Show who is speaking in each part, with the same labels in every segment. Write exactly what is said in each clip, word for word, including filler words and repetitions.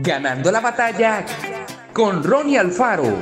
Speaker 1: Ganando la batalla con Ronnie Alfaro.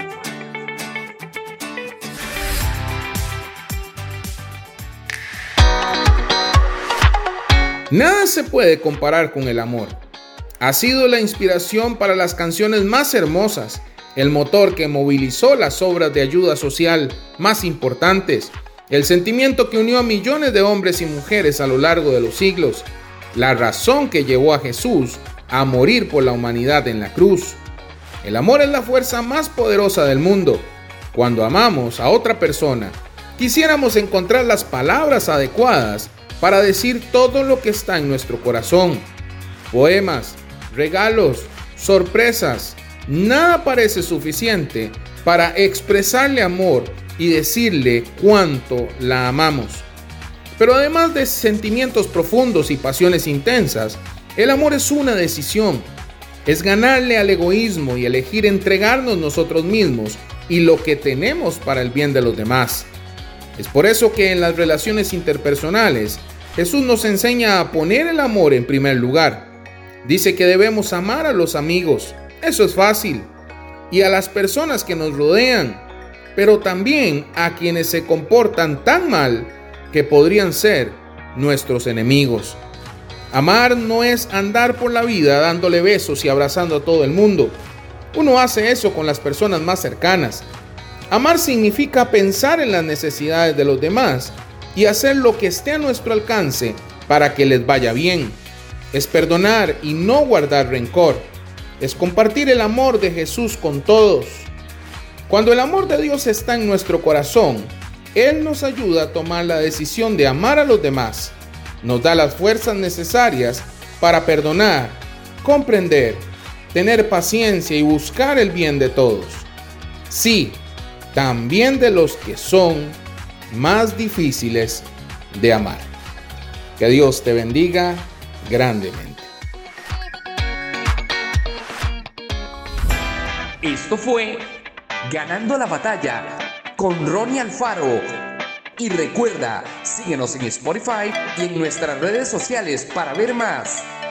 Speaker 2: Nada se puede comparar con el amor. Ha sido la inspiración para las canciones más hermosas, el motor que movilizó las obras de ayuda social más importantes, el sentimiento que unió a millones de hombres y mujeres a lo largo de los siglos, la razón que llevó a Jesús a morir por la humanidad en la cruz. El amor es la fuerza más poderosa del mundo. Cuando amamos a otra persona, quisiéramos encontrar las palabras adecuadas para decir todo lo que está en nuestro corazón. Poemas, regalos, sorpresas, nada parece suficiente para expresarle amor y decirle cuánto la amamos. Pero además de sentimientos profundos y pasiones intensas, el amor es una decisión. Es ganarle al egoísmo y elegir entregarnos nosotros mismos y lo que tenemos para el bien de los demás. Es por eso que en las relaciones interpersonales, Jesús nos enseña a poner el amor en primer lugar. Dice que debemos amar a los amigos, eso es fácil, y a las personas que nos rodean, pero también a quienes se comportan tan mal que podrían ser nuestros enemigos. Amar no es andar por la vida dándole besos y abrazando a todo el mundo. Uno hace eso con las personas más cercanas. Amar significa pensar en las necesidades de los demás y hacer lo que esté a nuestro alcance para que les vaya bien. Es perdonar y no guardar rencor. Es compartir el amor de Jesús con todos. Cuando el amor de Dios está en nuestro corazón, Él nos ayuda a tomar la decisión de amar a los demás. Nos da las fuerzas necesarias para perdonar, comprender, tener paciencia y buscar el bien de todos. Sí, también de los que son más difíciles de amar. Que Dios te bendiga grandemente.
Speaker 1: Esto fue Ganando la batalla con Ronnie Alfaro. Y recuerda, síguenos en Spotify y en nuestras redes sociales para ver más.